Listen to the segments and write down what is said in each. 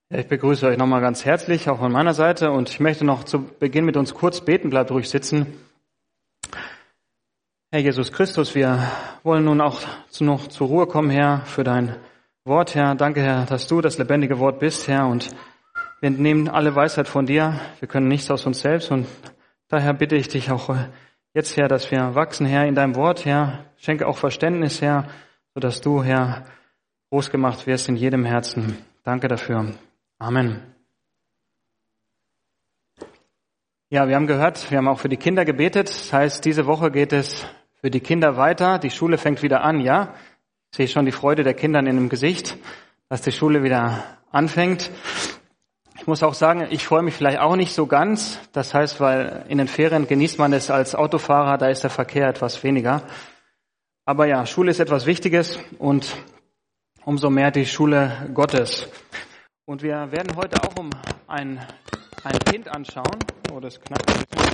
Ja, ich begrüße euch nochmal ganz herzlich, auch von meiner Seite. Und ich möchte noch zu Beginn mit uns kurz beten, bleibt ruhig sitzen. Herr Jesus Christus, wir wollen nun auch noch zur Ruhe kommen, Herr, für dein Wort, Herr. Danke, Herr, dass du das lebendige Wort bist, Herr. Und wir entnehmen alle Weisheit von dir. Wir können nichts aus uns selbst. Und daher bitte ich dich auch jetzt, Herr, dass wir wachsen, Herr, in deinem Wort, Herr. Schenke auch Verständnis, Herr, sodass du, Herr, groß gemacht wirst in jedem Herzen. Danke dafür. Amen. Ja, wir haben gehört, wir haben auch für die Kinder gebetet. Das heißt, diese Woche geht es für die Kinder weiter. Die Schule fängt wieder an, ja? Ich sehe schon die Freude der Kinder in dem Gesicht, dass die Schule wieder anfängt. Ich muss auch sagen, ich freue mich vielleicht auch nicht so ganz. Das heißt, weil in den Ferien genießt man es als Autofahrer, da ist der Verkehr etwas weniger. Aber ja, Schule ist etwas Wichtiges und umso mehr die Schule Gottes. Und wir werden heute auch um ein Kind anschauen. Oh, das knackt ein bisschen.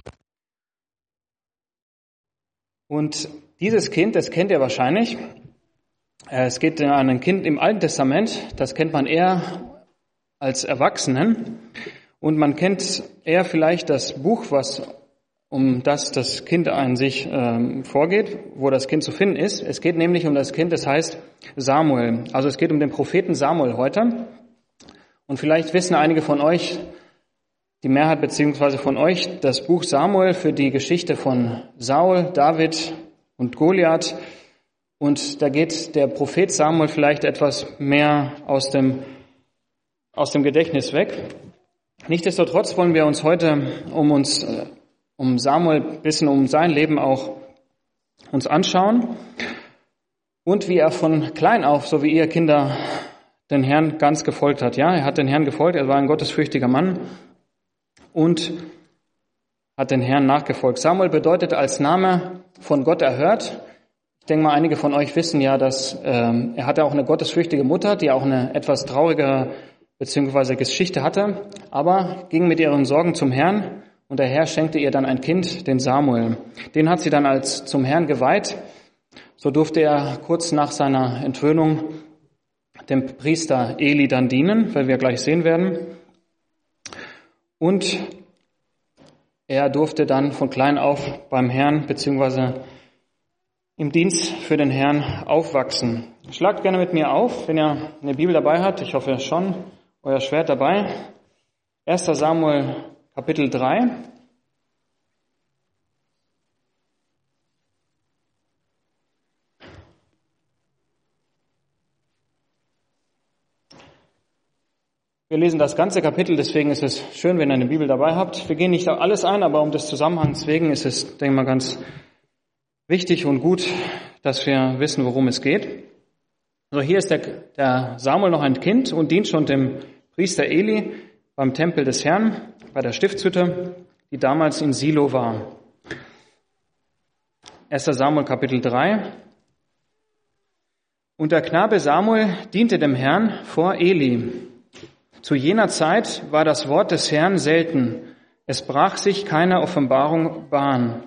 Und dieses Kind, das kennt ihr wahrscheinlich. Es geht um ein Kind im Alten Testament. Das kennt man eher als Erwachsenen. Und man kennt eher vielleicht das Buch, um das Kind an sich vorgeht, wo das Kind zu finden ist. Es geht nämlich um das Kind, das heißt Samuel. Also es geht um den Propheten Samuel heute. Und vielleicht wissen einige von euch, die Mehrheit beziehungsweise von euch, das Buch Samuel für die Geschichte von Saul, David und Goliath. Und da geht der Prophet Samuel vielleicht etwas mehr aus dem Gedächtnis weg. Nichtsdestotrotz wollen wir uns heute um Samuel ein bisschen um sein Leben auch uns anschauen. Und wie er von klein auf, so wie ihr Kinder, den Herrn ganz gefolgt hat. Ja, er hat den Herrn gefolgt, er war ein gottesfürchtiger Mann und hat den Herrn nachgefolgt. Samuel bedeutet als Name von Gott erhört. Ich denke mal, einige von euch wissen ja, dass er hatte auch eine gottesfürchtige Mutter, die auch eine etwas traurige beziehungsweise Geschichte hatte, aber ging mit ihren Sorgen zum Herrn und der Herr schenkte ihr dann ein Kind, den Samuel. Den hat sie dann als zum Herrn geweiht. So durfte er kurz nach seiner Entwöhnung dem Priester Eli dann dienen, weil wir gleich sehen werden. Und er durfte dann von klein auf beim Herrn beziehungsweise im Dienst für den Herrn aufwachsen. Schlagt gerne mit mir auf, wenn ihr eine Bibel dabei habt. Ich hoffe schon, euer Schwert dabei. 1. Samuel Kapitel 3. Wir lesen das ganze Kapitel, deswegen ist es schön, wenn ihr eine Bibel dabei habt. Wir gehen nicht auf alles ein, aber um des Zusammenhangs wegen ist es, denke ich mal, ganz wichtig und gut, dass wir wissen, worum es geht. Also hier ist der Samuel noch ein Kind und dient schon dem Priester Eli beim Tempel des Herrn, bei der Stiftshütte, die damals in Silo war. 1. Samuel Kapitel 3. Und der Knabe Samuel diente dem Herrn vor Eli. Zu jener Zeit war das Wort des Herrn selten. Es brach sich keine Offenbarung Bahn.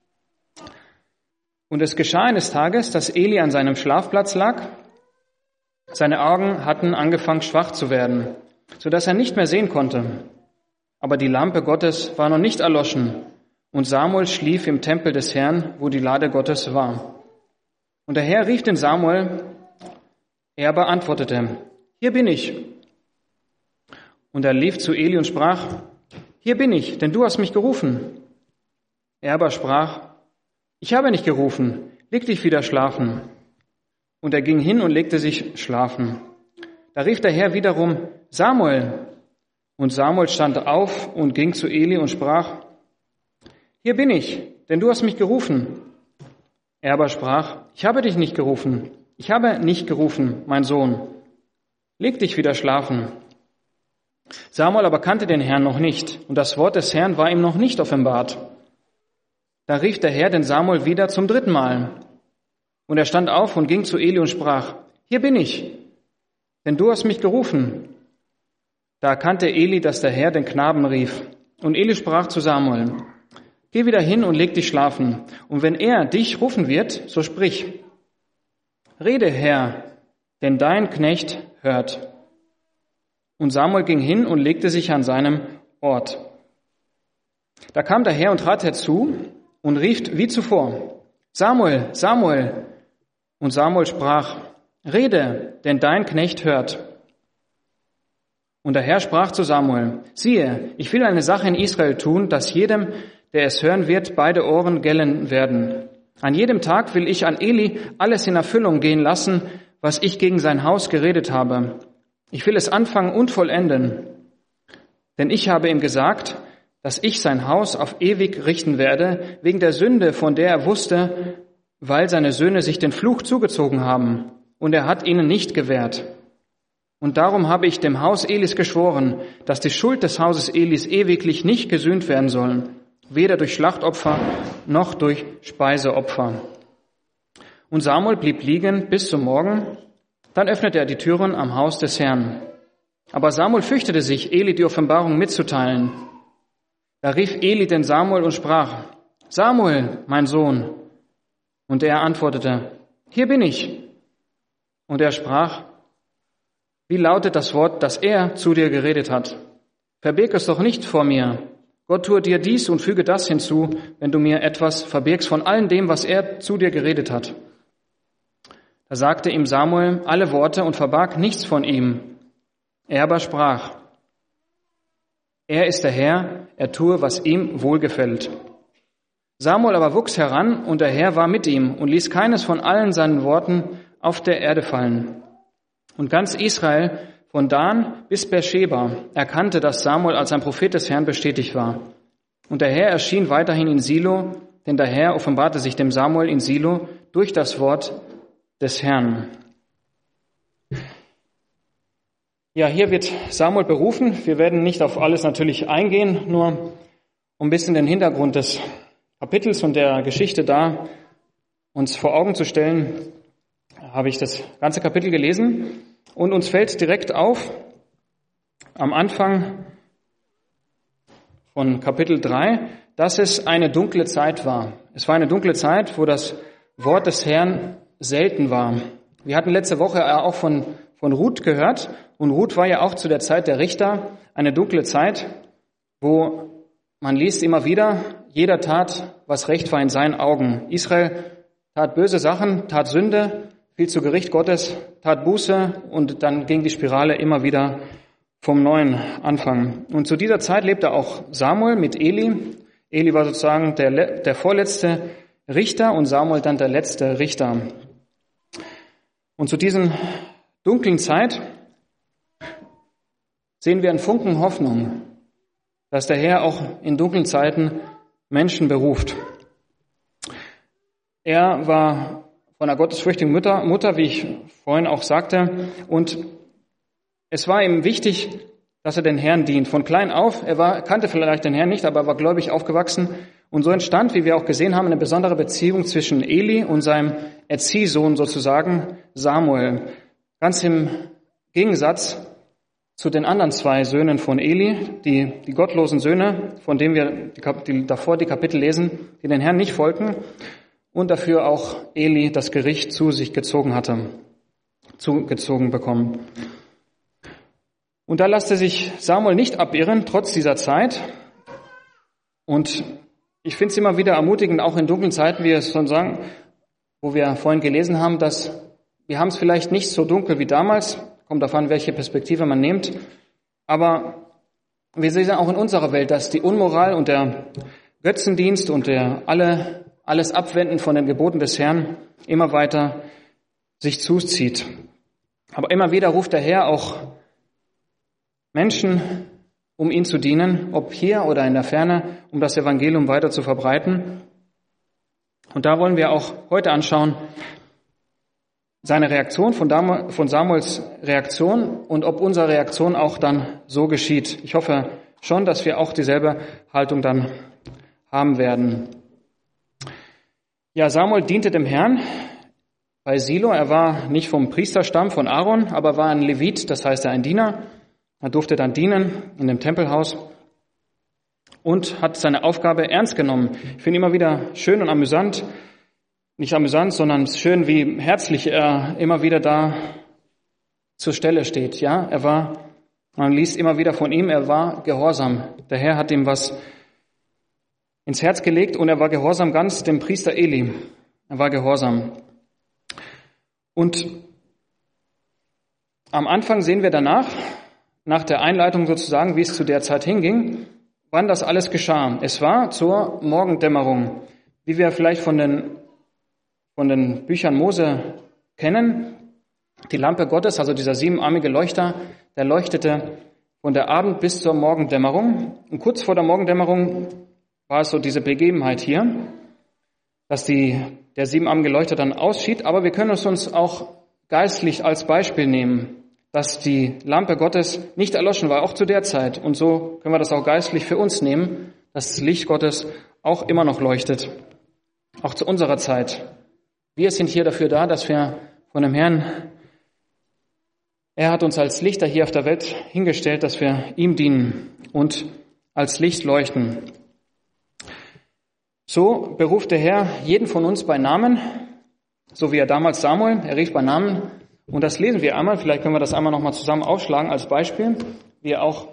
Und es geschah eines Tages, dass Eli an seinem Schlafplatz lag. Seine Augen hatten angefangen schwach zu werden, so dass er nicht mehr sehen konnte. Aber die Lampe Gottes war noch nicht erloschen. Und Samuel schlief im Tempel des Herrn, wo die Lade Gottes war. Und der Herr rief den Samuel. Er aber antwortete: Hier bin ich. Und er lief zu Eli und sprach: Hier bin ich, denn du hast mich gerufen. Er aber sprach: Ich habe nicht gerufen, leg dich wieder schlafen. Und er ging hin und legte sich schlafen. Da rief der Herr wiederum: Samuel. Und Samuel stand auf und ging zu Eli und sprach: Hier bin ich, denn du hast mich gerufen. Er aber sprach: Ich habe dich nicht gerufen. Ich habe nicht gerufen, mein Sohn. Leg dich wieder schlafen. Samuel aber kannte den Herrn noch nicht, und das Wort des Herrn war ihm noch nicht offenbart. Da rief der Herr den Samuel wieder zum 3. Mal. Und er stand auf und ging zu Eli und sprach: Hier bin ich, denn du hast mich gerufen. Da erkannte Eli, dass der Herr den Knaben rief. Und Eli sprach zu Samuel: Geh wieder hin und leg dich schlafen. Und wenn er dich rufen wird, so sprich: Rede, Herr, denn dein Knecht hört. Und Samuel ging hin und legte sich an seinem Ort. Da kam der Herr und trat herzu und rief wie zuvor: Samuel, Samuel! Und Samuel sprach: Rede, denn dein Knecht hört. Und der Herr sprach zu Samuel: Siehe, ich will eine Sache in Israel tun, dass jedem, der es hören wird, beide Ohren gellen werden. An jedem Tag will ich an Eli alles in Erfüllung gehen lassen, was ich gegen sein Haus geredet habe. Ich will es anfangen und vollenden. Denn ich habe ihm gesagt, dass ich sein Haus auf ewig richten werde, wegen der Sünde, von der er wusste, weil seine Söhne sich den Fluch zugezogen haben. Und er hat ihnen nicht gewährt. Und darum habe ich dem Haus Elis geschworen, dass die Schuld des Hauses Elis ewiglich nicht gesühnt werden soll, weder durch Schlachtopfer noch durch Speiseopfer. Und Samuel blieb liegen bis zum Morgen. Dann öffnete er die Türen am Haus des Herrn. Aber Samuel fürchtete sich, Eli die Offenbarung mitzuteilen. Da rief Eli den Samuel und sprach: Samuel, mein Sohn. Und er antwortete: Hier bin ich. Und er sprach: Wie lautet das Wort, das er zu dir geredet hat? Verbirg es doch nicht vor mir. Gott tue dir dies und füge das hinzu, wenn du mir etwas verbirgst von allem dem, was er zu dir geredet hat. Da sagte ihm Samuel alle Worte und verbarg nichts von ihm. Er aber sprach: Er ist der Herr, er tue, was ihm wohlgefällt. Samuel aber wuchs heran, und der Herr war mit ihm und ließ keines von allen seinen Worten auf der Erde fallen. Und ganz Israel, von Dan bis Beersheba, erkannte, dass Samuel als ein Prophet des Herrn bestätigt war. Und der Herr erschien weiterhin in Silo, denn der Herr offenbarte sich dem Samuel in Silo durch das Wort des Herrn. Ja, hier wird Samuel berufen. Wir werden nicht auf alles natürlich eingehen, nur um ein bisschen den Hintergrund des Kapitels und der Geschichte da uns vor Augen zu stellen, habe ich das ganze Kapitel gelesen und uns fällt direkt auf, am Anfang von Kapitel 3, dass es eine dunkle Zeit war. Es war eine dunkle Zeit, wo das Wort des Herrn selten war. Wir hatten letzte Woche auch von Ruth gehört und Ruth war ja auch zu der Zeit der Richter eine dunkle Zeit, wo man liest immer wieder, jeder tat, was recht war in seinen Augen. Israel tat böse Sachen, tat Sünde, fiel zu Gericht Gottes, tat Buße und dann ging die Spirale immer wieder vom neuen Anfang. Und zu dieser Zeit lebte auch Samuel mit Eli. Eli war sozusagen der vorletzte Richter und Samuel dann der letzte Richter. Und zu diesen dunklen Zeit sehen wir einen Funken Hoffnung, dass der Herr auch in dunklen Zeiten Menschen beruft. Er war von einer gottesfürchtigen Mutter, wie ich vorhin auch sagte, und es war ihm wichtig, dass er den Herrn dient. Von klein auf, kannte vielleicht den Herrn nicht, aber er war gläubig aufgewachsen. Und so entstand, wie wir auch gesehen haben, eine besondere Beziehung zwischen Eli und seinem Erziehsohn sozusagen, Samuel. Ganz im Gegensatz zu den anderen zwei Söhnen von Eli, die gottlosen Söhne, von denen wir davor die Kapitel lesen, die den Herrn nicht folgten und dafür auch Eli das Gericht zu sich gezogen bekommen. Und da lasste sich Samuel nicht abirren, trotz dieser Zeit. Und ich finde es immer wieder ermutigend, auch in dunklen Zeiten, wie wir es schon sagen, wo wir vorhin gelesen haben, dass wir haben es vielleicht nicht so dunkel wie damals, kommt darauf an, welche Perspektive man nimmt, aber wir sehen auch in unserer Welt, dass die Unmoral und der Götzendienst und alles Abwenden von den Geboten des Herrn immer weiter sich zuzieht. Aber immer wieder ruft der Herr auch Menschen, um ihn zu dienen, ob hier oder in der Ferne, um das Evangelium weiter zu verbreiten. Und da wollen wir auch heute anschauen, seine Reaktion von Samuels Reaktion und ob unsere Reaktion auch dann so geschieht. Ich hoffe schon, dass wir auch dieselbe Haltung dann haben werden. Ja, Samuel diente dem Herrn bei Silo. Er war nicht vom Priesterstamm von Aaron, aber war ein Levit, das heißt ein Diener. Er durfte dann dienen in dem Tempelhaus und hat seine Aufgabe ernst genommen. Ich finde immer wieder schön und amüsant, nicht amüsant, sondern schön, wie herzlich er immer wieder da zur Stelle steht. Ja, er war Man liest immer wieder von ihm, er war gehorsam. Der Herr hat ihm was ins Herz gelegt und er war gehorsam ganz dem Priester Eli. Er war gehorsam. Und am Anfang sehen wir danach, nach der Einleitung sozusagen, wie es zu der Zeit hinging, wann das alles geschah. Es war zur Morgendämmerung, wie wir vielleicht von den Büchern Mose kennen. Die Lampe Gottes, also dieser siebenarmige Leuchter, der leuchtete von der Abend- bis zur Morgendämmerung. Und kurz vor der Morgendämmerung war es so diese Begebenheit hier, dass der siebenarmige Leuchter dann ausschied. Aber wir können es uns auch geistlich als Beispiel nehmen, dass die Lampe Gottes nicht erloschen war, auch zu der Zeit. Und so können wir das auch geistlich für uns nehmen, dass das Licht Gottes auch immer noch leuchtet, auch zu unserer Zeit. Wir sind hier dafür da, dass wir von dem Herrn, er hat uns als Lichter hier auf der Welt hingestellt, dass wir ihm dienen und als Licht leuchten. So beruft der Herr jeden von uns bei Namen, so wie er damals Samuel, er rief bei Namen. Und das lesen wir einmal, vielleicht können wir das einmal nochmal zusammen aufschlagen als Beispiel, wie er auch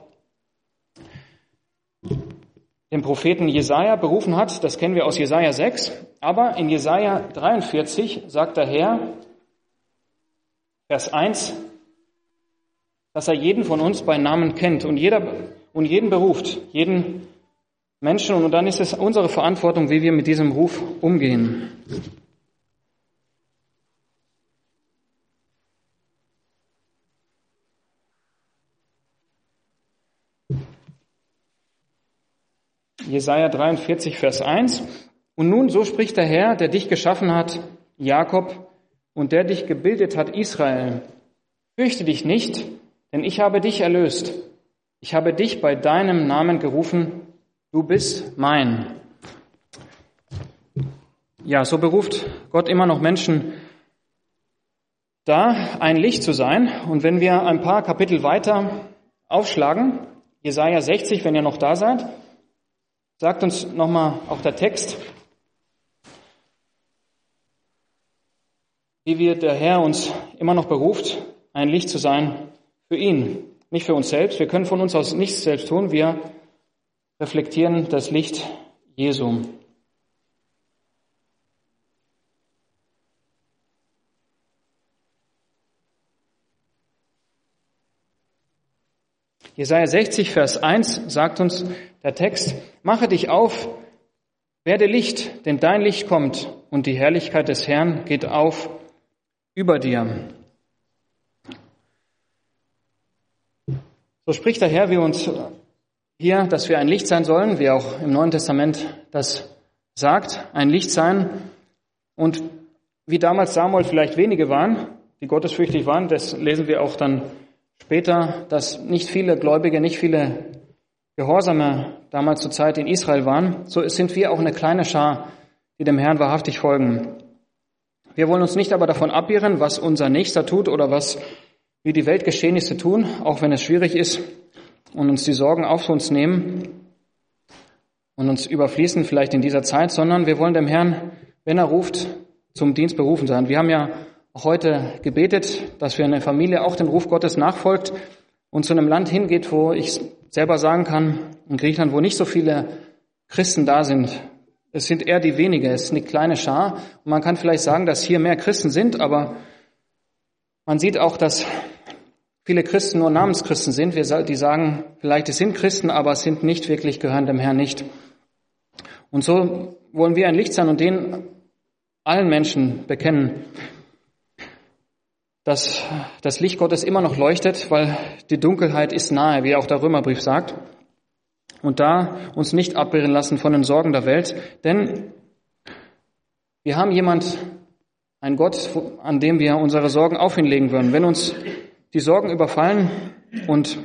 den Propheten Jesaja berufen hat. Das kennen wir aus Jesaja 6. Aber in Jesaja 43 sagt der Herr, Vers 1, dass er jeden von uns bei Namen kennt und jeden beruft, jeden Menschen. Und dann ist es unsere Verantwortung, wie wir mit diesem Ruf umgehen. Jesaja 43, Vers 1. Und nun, so spricht der Herr, der dich geschaffen hat, Jakob, und der dich gebildet hat, Israel. Fürchte dich nicht, denn ich habe dich erlöst. Ich habe dich bei deinem Namen gerufen, du bist mein. Ja, so beruft Gott immer noch Menschen, da ein Licht zu sein. Und wenn wir ein paar Kapitel weiter aufschlagen, Jesaja 60, wenn ihr noch da seid, sagt uns nochmal auch der Text, wie wir der Herr uns immer noch beruft, ein Licht zu sein für ihn, nicht für uns selbst. Wir können von uns aus nichts selbst tun, wir reflektieren das Licht Jesu. Jesaja 60, Vers 1 sagt uns der Text, mache dich auf, werde Licht, denn dein Licht kommt und die Herrlichkeit des Herrn geht auf über dir. So spricht der Herr, wie uns hier, dass wir ein Licht sein sollen, wie auch im Neuen Testament das sagt, ein Licht sein. Und wie damals Samuel vielleicht wenige waren, die gottesfürchtig waren, das lesen wir auch dann später, dass nicht viele Gläubige, nicht viele Gehorsame damals zur Zeit in Israel waren, so sind wir auch eine kleine Schar, die dem Herrn wahrhaftig folgen. Wir wollen uns nicht aber davon abirren, was unser Nächster tut oder wie die Weltgeschehnisse tun, auch wenn es schwierig ist und uns die Sorgen auf uns nehmen und uns überfließen vielleicht in dieser Zeit, sondern wir wollen dem Herrn, wenn er ruft, zum Dienst berufen sein. Wir haben ja auch heute gebetet, dass wir eine Familie auch dem Ruf Gottes nachfolgt und zu einem Land hingeht, wo ich selber sagen kann, in Griechenland, wo nicht so viele Christen da sind. Es sind eher die wenige, es ist eine kleine Schar. Und man kann vielleicht sagen, dass hier mehr Christen sind, aber man sieht auch, dass viele Christen nur Namenschristen sind. Die sagen, vielleicht es sind Christen, aber sind nicht wirklich, gehören dem Herrn nicht. Und so wollen wir ein Licht sein und den allen Menschen bekennen, dass das Licht Gottes immer noch leuchtet, weil die Dunkelheit ist nahe, wie auch der Römerbrief sagt. Und da uns nicht abirren lassen von den Sorgen der Welt, denn wir haben einen Gott, an dem wir unsere Sorgen auf ihn legen würden. Wenn uns die Sorgen überfallen und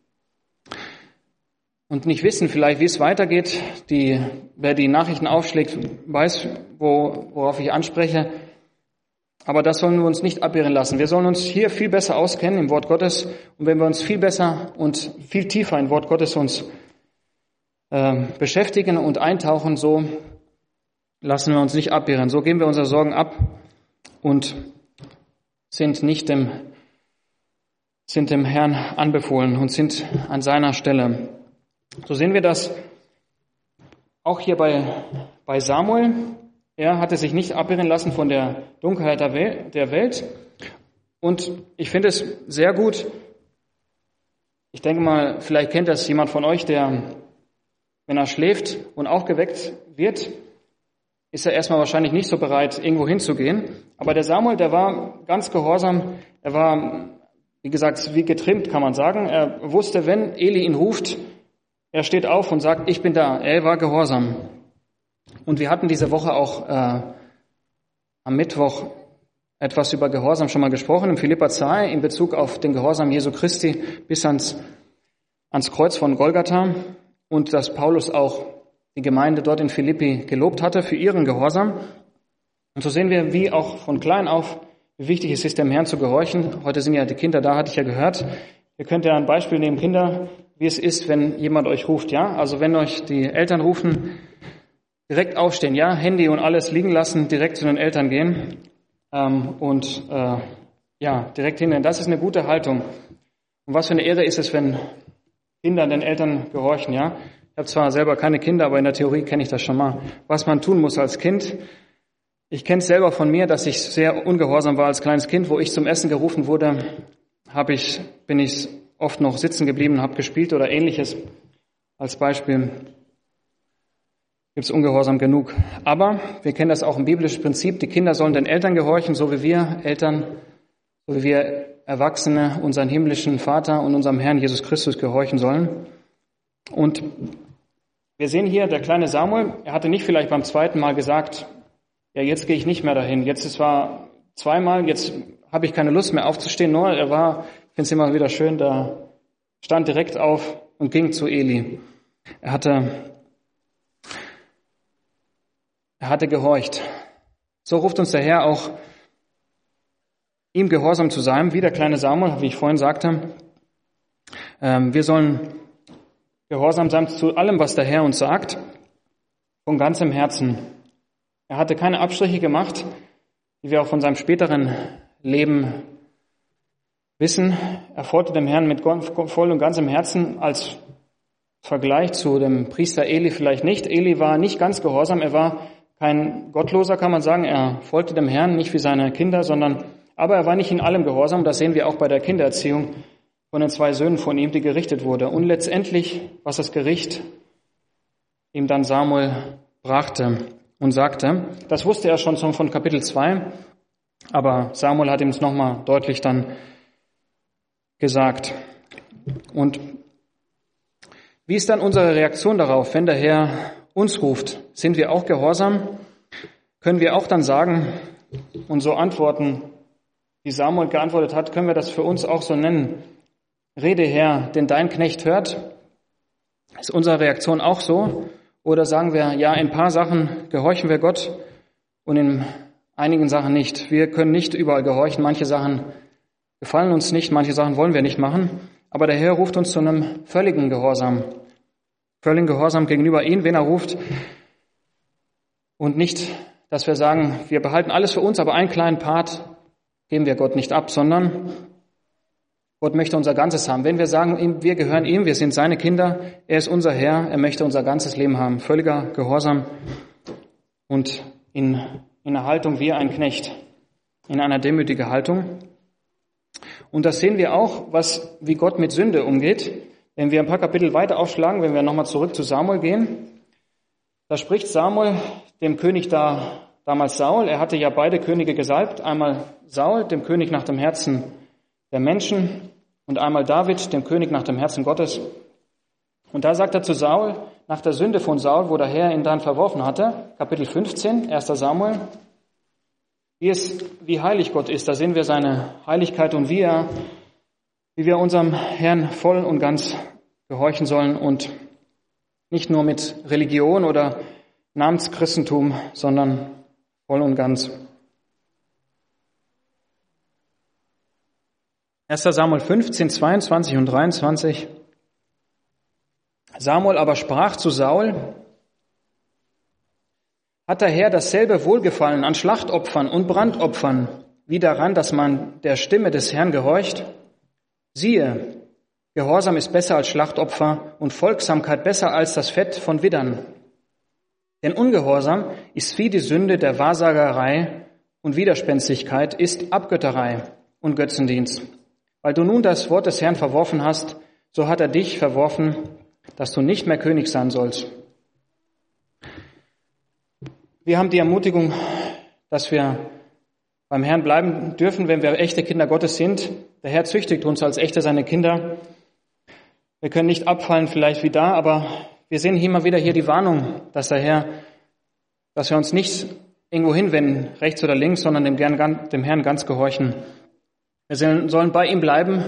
nicht wissen vielleicht, wie es weitergeht, wer die Nachrichten aufschlägt, weiß, worauf ich anspreche. Aber das sollen wir uns nicht abirren lassen. Wir sollen uns hier viel besser auskennen im Wort Gottes. Und wenn wir uns viel besser und viel tiefer im Wort Gottes uns beschäftigen und eintauchen, so lassen wir uns nicht abirren. So geben wir unsere Sorgen ab und sind nicht dem sind dem Herrn anbefohlen und sind an seiner Stelle. So sehen wir das auch hier bei Samuel. Er hatte sich nicht abirren lassen von der Dunkelheit der Welt. Und ich finde es sehr gut. Ich denke mal, vielleicht kennt das jemand von euch, der, wenn er schläft und aufgeweckt wird, ist er erstmal wahrscheinlich nicht so bereit, irgendwo hinzugehen. Aber der Samuel, der war ganz gehorsam. Er war, wie gesagt, wie getrimmt, kann man sagen. Er wusste, wenn Eli ihn ruft, er steht auf und sagt, ich bin da. Er war gehorsam. Und wir hatten diese Woche auch am Mittwoch etwas über Gehorsam schon mal gesprochen, im Philipper 2, in Bezug auf den Gehorsam Jesu Christi bis ans Kreuz von Golgatha. Und dass Paulus auch die Gemeinde dort in Philippi gelobt hatte für ihren Gehorsam. Und so sehen wir, wie auch von klein auf, wie wichtig es ist, dem Herrn zu gehorchen. Heute sind ja die Kinder da, hatte ich ja gehört. Ihr könnt ja ein Beispiel nehmen, Kinder, wie es ist, wenn jemand euch ruft, ja? Also wenn euch die Eltern rufen, direkt aufstehen, ja? Handy und alles liegen lassen, direkt zu den Eltern gehen direkt hingehen. Das ist eine gute Haltung. Und was für eine Ehre ist es, wenn Kinder den Eltern gehorchen, ja? Ich habe zwar selber keine Kinder, aber in der Theorie kenne ich das schon mal. Was man tun muss als Kind. Ich kenne es selber von mir, dass ich sehr ungehorsam war als kleines Kind, wo ich zum Essen gerufen wurde, bin ich oft noch sitzen geblieben, habe gespielt oder Ähnliches. Als Beispiel gibt es ungehorsam genug. Aber wir kennen das auch im biblischen Prinzip. Die Kinder sollen den Eltern gehorchen, so wie wir Eltern, so wie wir Erwachsene unseren himmlischen Vater und unserem Herrn Jesus Christus gehorchen sollen. Und wir sehen hier, der kleine Samuel, er hatte nicht vielleicht beim zweiten Mal gesagt, ja, jetzt gehe ich nicht mehr dahin. Jetzt ist zwar zweimal, jetzt habe ich keine Lust mehr aufzustehen. Nur ich finde es immer wieder schön, da stand direkt auf und ging zu Eli. Er hatte gehorcht. So ruft uns der Herr auch, ihm gehorsam zu sein, wie der kleine Samuel, wie ich vorhin sagte. Wir sollen gehorsam sein zu allem, was der Herr uns sagt, von ganzem Herzen. Er hatte keine Abstriche gemacht, wie wir auch von seinem späteren Leben wissen. Er folgte dem Herrn mit voll und ganzem Herzen, als Vergleich zu dem Priester Eli vielleicht nicht. Eli war nicht ganz gehorsam, er war kein Gottloser, kann man sagen. Er folgte dem Herrn, nicht wie seine Kinder, aber er war nicht in allem gehorsam. Das sehen wir auch bei der Kindererziehung von den 2 Söhnen von ihm, die gerichtet wurde. Und letztendlich, was das Gericht ihm dann Samuel brachte und sagte, das wusste er schon von Kapitel 2, aber Samuel hat ihm es nochmal deutlich dann gesagt. Und wie ist dann unsere Reaktion darauf, wenn der Herr uns ruft? Sind wir auch gehorsam? Können wir auch dann sagen und so antworten, wie Samuel geantwortet hat, können wir das für uns auch so nennen? Rede, Herr, denn dein Knecht hört. Ist unsere Reaktion auch so? Oder sagen wir, ja, in ein paar Sachen gehorchen wir Gott und in einigen Sachen nicht. Wir können nicht überall gehorchen. Manche Sachen gefallen uns nicht, manche Sachen wollen wir nicht machen. Aber der Herr ruft uns zu einem völligen Gehorsam. Völligen Gehorsam gegenüber ihm, wen er ruft. Und nicht, dass wir sagen, wir behalten alles für uns, aber einen kleinen Part geben wir Gott nicht ab, sondern Gott möchte unser Ganzes haben. Wenn wir sagen, wir gehören ihm, wir sind seine Kinder, er ist unser Herr, er möchte unser ganzes Leben haben. Völliger Gehorsam und in einer Haltung wie ein Knecht, in einer demütigen Haltung. Und das sehen wir auch, wie Gott mit Sünde umgeht. Wenn wir ein paar Kapitel weiter aufschlagen, wenn wir nochmal zurück zu Samuel gehen, da spricht Samuel dem König damals Saul. Er hatte ja beide Könige gesalbt. Einmal Saul, dem König nach dem Herzen der Menschen, und einmal David, dem König nach dem Herzen Gottes. Und da sagt er zu Saul, nach der Sünde von Saul, wo der Herr ihn dann verworfen hatte, Kapitel 15, 1. Samuel, wie heilig Gott ist. Da sehen wir seine Heiligkeit und wie wir unserem Herrn voll und ganz gehorchen sollen und nicht nur mit Religion oder Namenschristentum, sondern voll und ganz. 1. Samuel 15, 22 und 23. Samuel aber sprach zu Saul, hat der Herr dasselbe Wohlgefallen an Schlachtopfern und Brandopfern, wie daran, dass man der Stimme des Herrn gehorcht? Siehe, Gehorsam ist besser als Schlachtopfer und Folgsamkeit besser als das Fett von Widdern. Denn Ungehorsam ist wie die Sünde der Wahrsagerei und Widerspenstigkeit ist Abgötterei und Götzendienst. Weil du nun das Wort des Herrn verworfen hast, so hat er dich verworfen, dass du nicht mehr König sein sollst. Wir haben die Ermutigung, dass wir beim Herrn bleiben dürfen, wenn wir echte Kinder Gottes sind. Der Herr züchtigt uns als echte seine Kinder. Wir können nicht abfallen vielleicht wie da, aber wir sehen immer wieder hier die Warnung, dass wir uns nicht irgendwo hinwenden, rechts oder links, sondern dem Herrn ganz gehorchen. Wir sollen bei ihm bleiben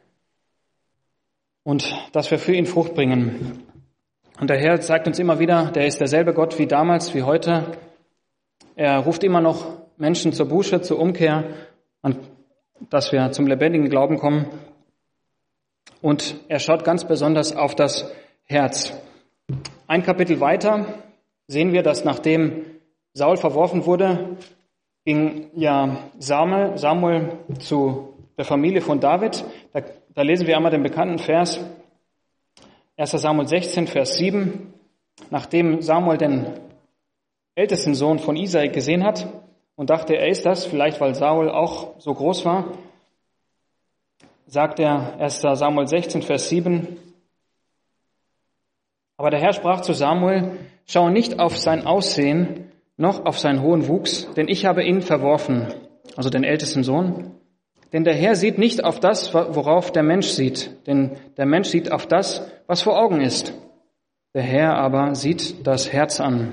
und dass wir für ihn Frucht bringen. Und der Herr sagt uns immer wieder, der ist derselbe Gott wie damals, wie heute. Er ruft immer noch Menschen zur Buße, zur Umkehr, dass wir zum lebendigen Glauben kommen. Und er schaut ganz besonders auf das Herz. Ein Kapitel weiter sehen wir, dass nachdem Saul verworfen wurde, ging ja Samuel zu der Familie von David. Da lesen wir einmal den bekannten Vers, 1. Samuel 16, Vers 7. Nachdem Samuel den ältesten Sohn von Isai gesehen hat und dachte, er ist das, vielleicht weil Saul auch so groß war, sagt er 1. Samuel 16, Vers 7, aber der Herr sprach zu Samuel, schau nicht auf sein Aussehen, noch auf seinen hohen Wuchs, denn ich habe ihn verworfen, also den ältesten Sohn. Denn der Herr sieht nicht auf das, worauf der Mensch sieht, denn der Mensch sieht auf das, was vor Augen ist. Der Herr aber sieht das Herz an.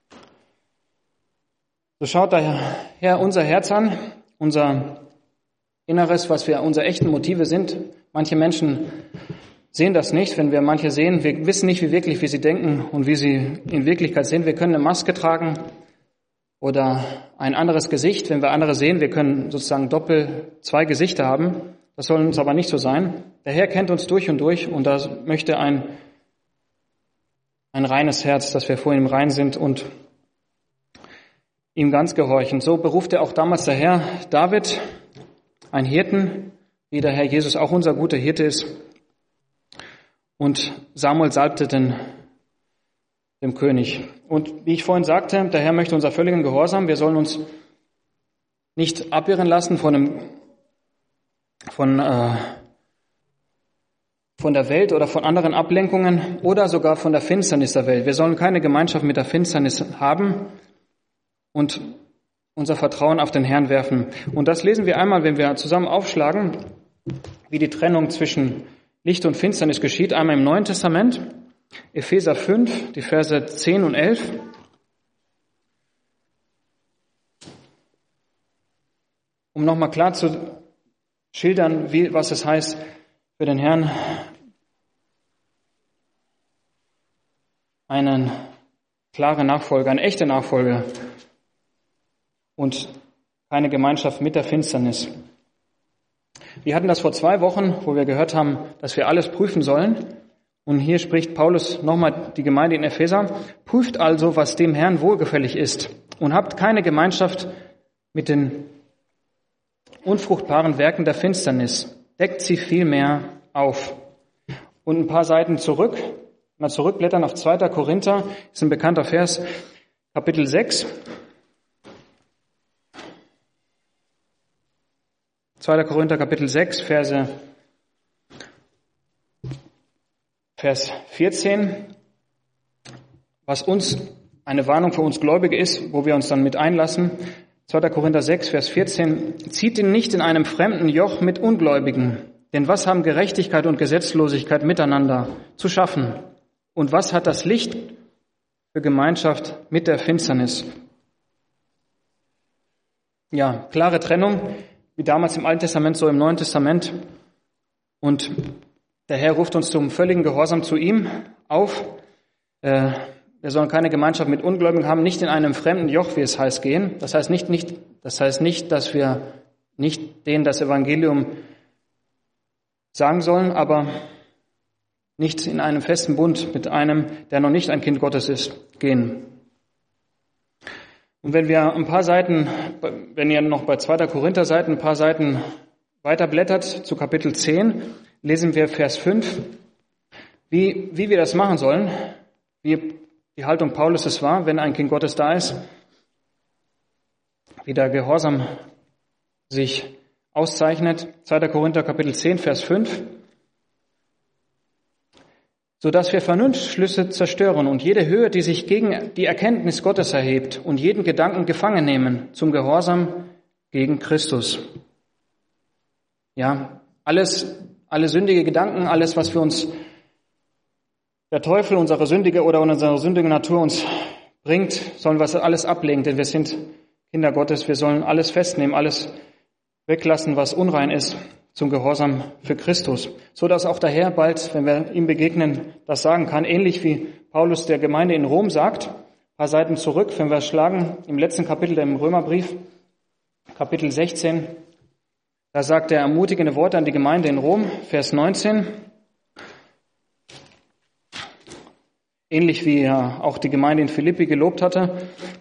So schaut der Herr unser Herz an, unser Inneres, was unsere echten Motive sind. Manche Menschen sehen das nicht. Wenn wir manche sehen, wir wissen nicht, wie sie denken und wie sie in Wirklichkeit sind. Wir können eine Maske tragen oder ein anderes Gesicht. Wenn wir andere sehen, wir können sozusagen zwei Gesichter haben. Das soll uns aber nicht so sein. Der Herr kennt uns durch und da möchte ein reines Herz, dass wir vor ihm rein sind und ihm ganz gehorchen. So beruft er auch damals der Herr David, ein Hirten, wie der Herr Jesus auch unser guter Hirte ist. Und Samuel salbte dem König. Und wie ich vorhin sagte, der Herr möchte unser völligen Gehorsam. Wir sollen uns nicht abirren lassen von der Welt oder von anderen Ablenkungen oder sogar von der Finsternis der Welt. Wir sollen keine Gemeinschaft mit der Finsternis haben und unser Vertrauen auf den Herrn werfen. Und das lesen wir einmal, wenn wir zusammen aufschlagen, wie die Trennung zwischen Licht und Finsternis geschieht. Einmal im Neuen Testament, Epheser 5, die Verse 10 und 11. Um nochmal klar zu schildern, was es heißt für den Herrn, einen klaren Nachfolger, eine echte Nachfolger und keine Gemeinschaft mit der Finsternis. Wir hatten das vor 2 Wochen, wo wir gehört haben, dass wir alles prüfen sollen. Und hier spricht Paulus nochmal die Gemeinde in Epheser. Prüft also, was dem Herrn wohlgefällig ist und habt keine Gemeinschaft mit den unfruchtbaren Werken der Finsternis. Deckt sie vielmehr auf. Und ein paar Seiten zurückblättern auf 2. Korinther, ist ein bekannter Vers, Kapitel 6. 2. Korinther, Kapitel 6, Vers 14, was eine Warnung für uns Gläubige ist, wo wir uns dann mit einlassen. 2. Korinther 6, Vers 14, zieht ihn nicht in einem fremden Joch mit Ungläubigen, denn was haben Gerechtigkeit und Gesetzlosigkeit miteinander zu schaffen? Und was hat das Licht für Gemeinschaft mit der Finsternis? Ja, klare Trennung, wie damals im Alten Testament, so im Neuen Testament. Und der Herr ruft uns zum völligen Gehorsam zu ihm auf. Wir sollen keine Gemeinschaft mit Ungläubigen haben, nicht in einem fremden Joch, wie es heißt, gehen. Das heißt nicht, dass wir nicht denen das Evangelium sagen sollen, aber nicht in einem festen Bund mit einem, der noch nicht ein Kind Gottes ist, gehen. Und wenn ihr noch bei 2. Korinther seid, ein paar Seiten weiter blättert zu Kapitel 10, lesen wir Vers 5, wie wir das machen sollen, wie die Haltung Paulus es war, wenn ein Kind Gottes da ist, wie der Gehorsam sich auszeichnet. 2. Korinther Kapitel 10, Vers 5. Sodass wir Vernunftschlüsse zerstören und jede Höhe, die sich gegen die Erkenntnis Gottes erhebt und jeden Gedanken gefangen nehmen zum Gehorsam gegen Christus. Ja, alle sündige Gedanken, alles, was für uns der Teufel, unsere sündige Natur uns bringt, sollen wir alles ablegen, denn wir sind Kinder Gottes. Wir sollen alles festnehmen, alles weglassen, was unrein ist, zum Gehorsam für Christus. So dass auch der Herr bald, wenn wir ihm begegnen, das sagen kann, ähnlich wie Paulus der Gemeinde in Rom sagt, ein paar Seiten zurück, wenn wir schlagen, im letzten Kapitel im Römerbrief, Kapitel 16, da sagt er ermutigende Worte an die Gemeinde in Rom, Vers 19, ähnlich wie er auch die Gemeinde in Philippi gelobt hatte.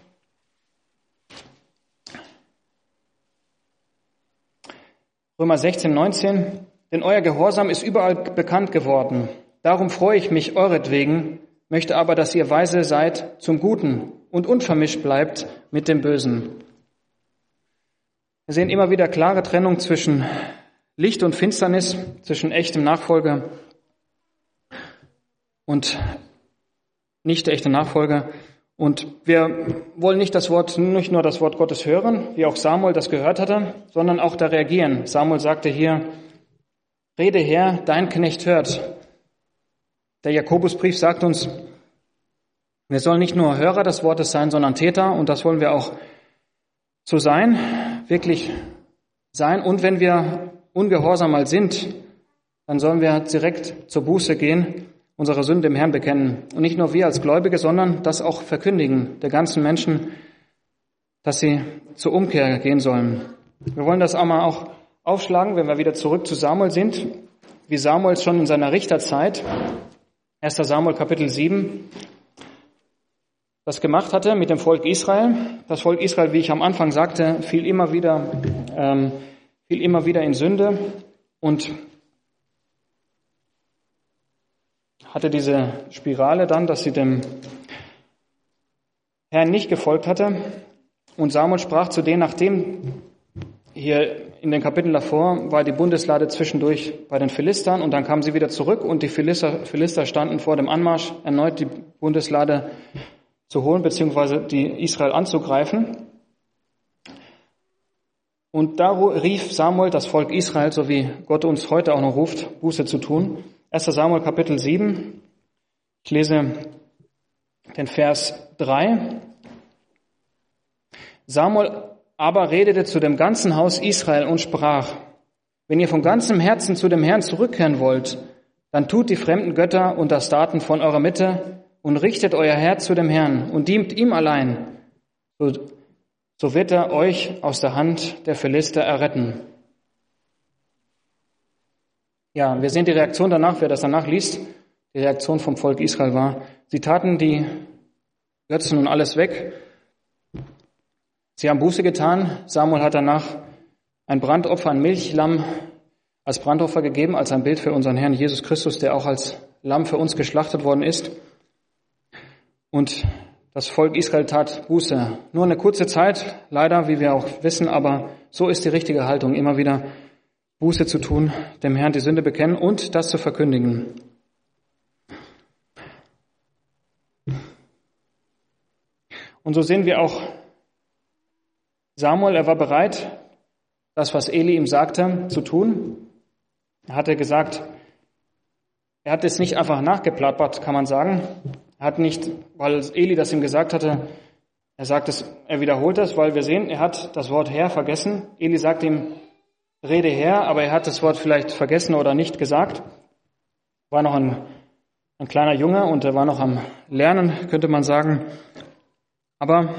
Römer 16, 19. Denn euer Gehorsam ist überall bekannt geworden. Darum freue ich mich euretwegen, möchte aber, dass ihr weise seid zum Guten und unvermischt bleibt mit dem Bösen. Wir sehen immer wieder klare Trennung zwischen Licht und Finsternis, zwischen echtem Nachfolger und nicht echte Nachfolger. Und wir wollen nicht nur das Wort Gottes hören, wie auch Samuel das gehört hatte, sondern auch da reagieren. Samuel sagte hier, Rede Herr, dein Knecht hört. Der Jakobusbrief sagt uns, wir sollen nicht nur Hörer des Wortes sein, sondern Täter, und das wollen wir auch so sein, wirklich sein. Und wenn wir ungehorsam mal sind, dann sollen wir direkt zur Buße gehen, unsere Sünde dem Herrn bekennen. Und nicht nur wir als Gläubige, sondern das auch verkündigen der ganzen Menschen, dass sie zur Umkehr gehen sollen. Wir wollen das auch aufschlagen, wenn wir wieder zurück zu Samuel sind, wie Samuel schon in seiner Richterzeit, 1. Samuel Kapitel 7, das gemacht hatte mit dem Volk Israel. Das Volk Israel, wie ich am Anfang sagte, fiel immer wieder in Sünde und hatte diese Spirale dann, dass sie dem Herrn nicht gefolgt hatte. Und Samuel sprach zu denen, nachdem hier in den Kapiteln davor war die Bundeslade zwischendurch bei den Philistern und dann kamen sie wieder zurück und die Philister standen vor dem Anmarsch, erneut die Bundeslade zu holen, beziehungsweise die Israel anzugreifen. Und da rief Samuel das Volk Israel, so wie Gott uns heute auch noch ruft, Buße zu tun. 1. Samuel Kapitel 7, ich lese den Vers 3. Samuel aber redete zu dem ganzen Haus Israel und sprach, wenn ihr von ganzem Herzen zu dem Herrn zurückkehren wollt, dann tut die fremden Götter und das Daten von eurer Mitte und richtet euer Herz zu dem Herrn und dient ihm allein, so wird er euch aus der Hand der Philister erretten. Ja, wir sehen die Reaktion danach, wer das danach liest, die Reaktion vom Volk Israel war, sie taten die Götzen und alles weg. Sie haben Buße getan. Samuel hat danach ein Brandopfer, ein Milchlamm als Brandopfer gegeben, als ein Bild für unseren Herrn Jesus Christus, der auch als Lamm für uns geschlachtet worden ist. Und das Volk Israel tat Buße. Nur eine kurze Zeit, leider, wie wir auch wissen, aber so ist die richtige Haltung, immer wieder Buße zu tun, dem Herrn die Sünde bekennen und das zu verkündigen. Und so sehen wir auch Samuel, er war bereit, das, was Eli ihm sagte, zu tun. Er hatte gesagt, er hat es nicht einfach nachgeplappert, kann man sagen. Er hat nicht, weil Eli das ihm gesagt hatte, er wiederholt das, weil wir sehen, er hat das Wort Herr vergessen. Eli sagt ihm, Rede Herr, aber er hat das Wort vielleicht vergessen oder nicht gesagt. War noch ein kleiner Junge und er war noch am Lernen, könnte man sagen. Aber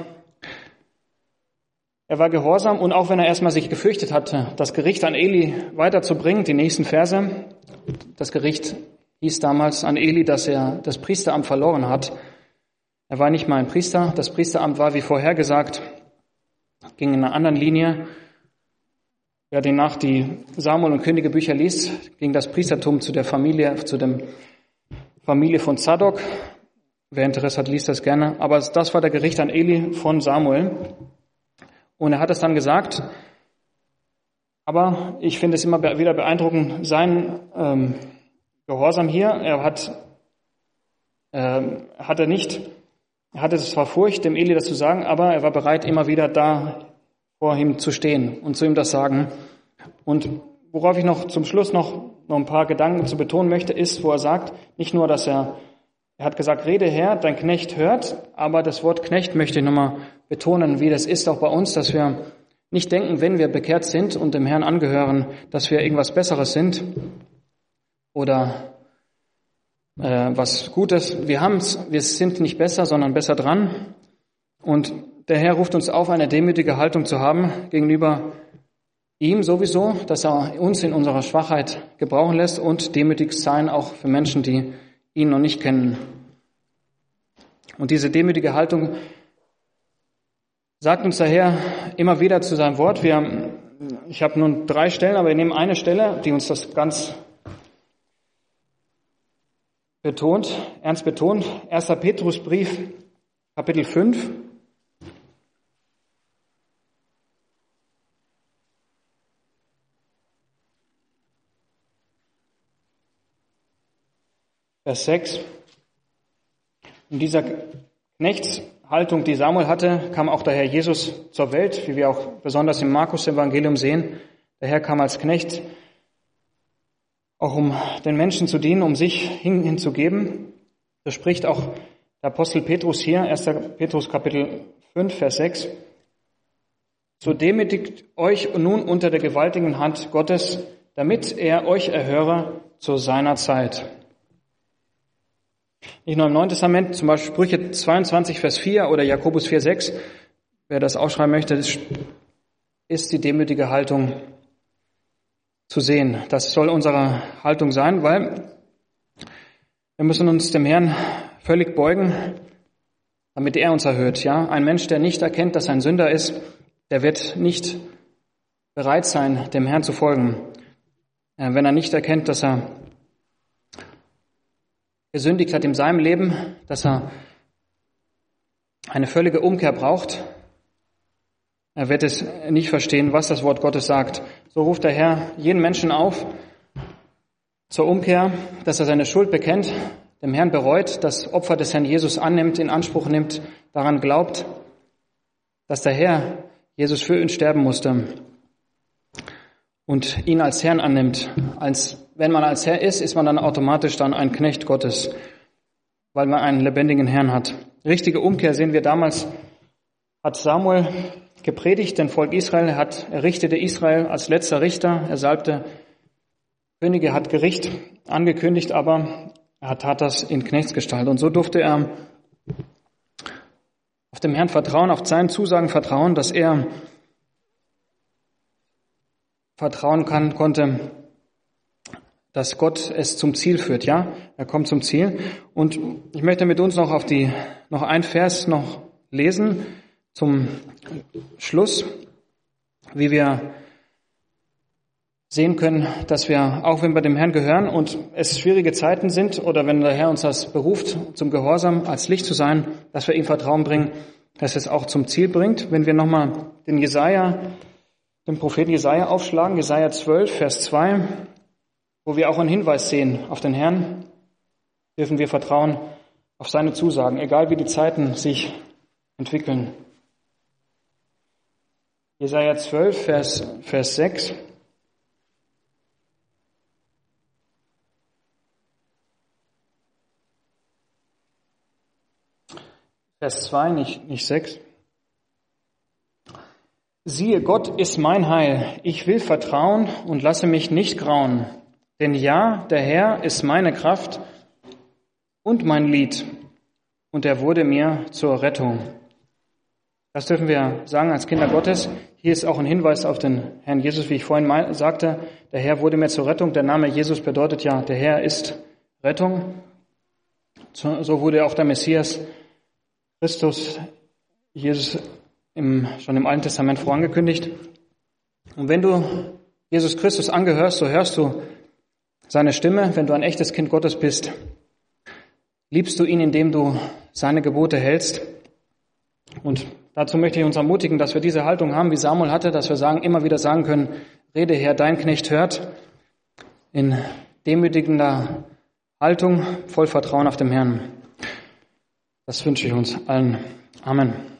er war gehorsam und auch wenn er erstmal sich gefürchtet hatte, das Gericht an Eli weiterzubringen, die nächsten Verse, das Gericht hieß damals an Eli, dass er das Priesteramt verloren hat. Er war nicht mal ein Priester, das Priesteramt war wie vorhergesagt, ging in einer anderen Linie. wer demnach die Samuel- und Königebücher liest, ging das Priestertum zu der Familie von Zadok. Wer Interesse hat, liest das gerne. Aber das war der Gericht an Eli von Samuel. Und er hat es dann gesagt, aber ich finde es immer wieder beeindruckend, sein Gehorsam hier. Er hatte zwar Furcht, dem Eli das zu sagen, aber er war bereit, immer wieder da vor ihm zu stehen und zu ihm das sagen. Und worauf ich noch zum Schluss noch ein paar Gedanken zu betonen möchte, ist, wo er sagt, nicht nur, dass er hat gesagt, rede Herr, dein Knecht hört, aber das Wort Knecht möchte ich nochmal betonen, wie das ist auch bei uns, dass wir nicht denken, wenn wir bekehrt sind und dem Herrn angehören, dass wir irgendwas Besseres sind oder was Gutes. Wir sind nicht besser, sondern besser dran. Und der Herr ruft uns auf, eine demütige Haltung zu haben gegenüber ihm sowieso, dass er uns in unserer Schwachheit gebrauchen lässt und demütig sein auch für Menschen, die ihn noch nicht kennen. Und diese demütige Haltung sagt uns daher immer wieder zu seinem Wort. Ich habe nun 3 Stellen, aber wir nehmen eine Stelle, die uns das ganz ernst betont. 1. Petrusbrief, Kapitel 5. Vers 6. In dieser Knechtshaltung, die Samuel hatte, kam auch der Herr Jesus zur Welt, wie wir auch besonders im Markus-Evangelium sehen. Der Herr kam als Knecht, auch um den Menschen zu dienen, um sich hinzugeben. Das spricht auch der Apostel Petrus hier, 1. Petrus Kapitel 5, Vers 6. So demütigt euch nun unter der gewaltigen Hand Gottes, damit er euch erhöre zu seiner Zeit. Nicht nur im Neuen Testament, zum Beispiel Sprüche 22, Vers 4 oder Jakobus 4, 6. Wer das aufschreiben möchte, ist die demütige Haltung zu sehen. Das soll unsere Haltung sein, weil wir müssen uns dem Herrn völlig beugen, damit er uns erhöht. Ja, ein Mensch, der nicht erkennt, dass er ein Sünder ist, der wird nicht bereit sein, dem Herrn zu folgen. Wenn er nicht erkennt, dass er gesündigt hat in seinem Leben, dass er eine völlige Umkehr braucht, er wird es nicht verstehen, was das Wort Gottes sagt. So ruft der Herr jeden Menschen auf zur Umkehr, dass er seine Schuld bekennt, dem Herrn bereut, das Opfer des Herrn Jesus annimmt, in Anspruch nimmt, daran glaubt, dass der Herr Jesus für ihn sterben musste und ihn als Herrn annimmt. Wenn man als Herr ist man dann automatisch dann ein Knecht Gottes, weil man einen lebendigen Herrn hat. Richtige Umkehr sehen wir damals, hat Samuel gepredigt, denn Volk Israel, er richtete Israel als letzter Richter, er salbte Könige, hat Gericht angekündigt, aber er tat das in Knechtsgestalt. Und so durfte er auf dem Herrn vertrauen, auf seinen Zusagen vertrauen, dass er vertrauen konnte, dass Gott es zum Ziel führt. Ja, er kommt zum Ziel. Und ich möchte mit uns noch ein Vers noch lesen zum Schluss, wie wir sehen können, dass wir, auch wenn wir dem Herrn gehören und es schwierige Zeiten sind oder wenn der Herr uns das beruft, zum Gehorsam als Licht zu sein, dass wir ihm Vertrauen bringen, dass es auch zum Ziel bringt. Wenn wir nochmal den Propheten Jesaja aufschlagen, Jesaja 12, Vers 2, wo wir auch einen Hinweis sehen auf den Herrn, dürfen wir vertrauen auf seine Zusagen, egal wie die Zeiten sich entwickeln. Jesaja 12, Vers 6. Vers 2, nicht 6. Siehe, Gott ist mein Heil. Ich will vertrauen und lasse mich nicht grauen. Denn ja, der Herr ist meine Kraft und mein Lied. Und er wurde mir zur Rettung. Das dürfen wir sagen als Kinder Gottes. Hier ist auch ein Hinweis auf den Herrn Jesus, wie ich vorhin sagte. Der Herr wurde mir zur Rettung. Der Name Jesus bedeutet ja, der Herr ist Rettung. So wurde auch der Messias Christus, Jesus, schon im Alten Testament vorangekündigt. Und wenn du Jesus Christus angehörst, so hörst du seine Stimme, wenn du ein echtes Kind Gottes bist. Liebst du ihn, indem du seine Gebote hältst? Und dazu möchte ich uns ermutigen, dass wir diese Haltung haben, wie Samuel hatte, dass wir immer wieder sagen können, Rede Herr, dein Knecht hört, in demütigender Haltung, voll Vertrauen auf dem Herrn. Das wünsche ich uns allen. Amen.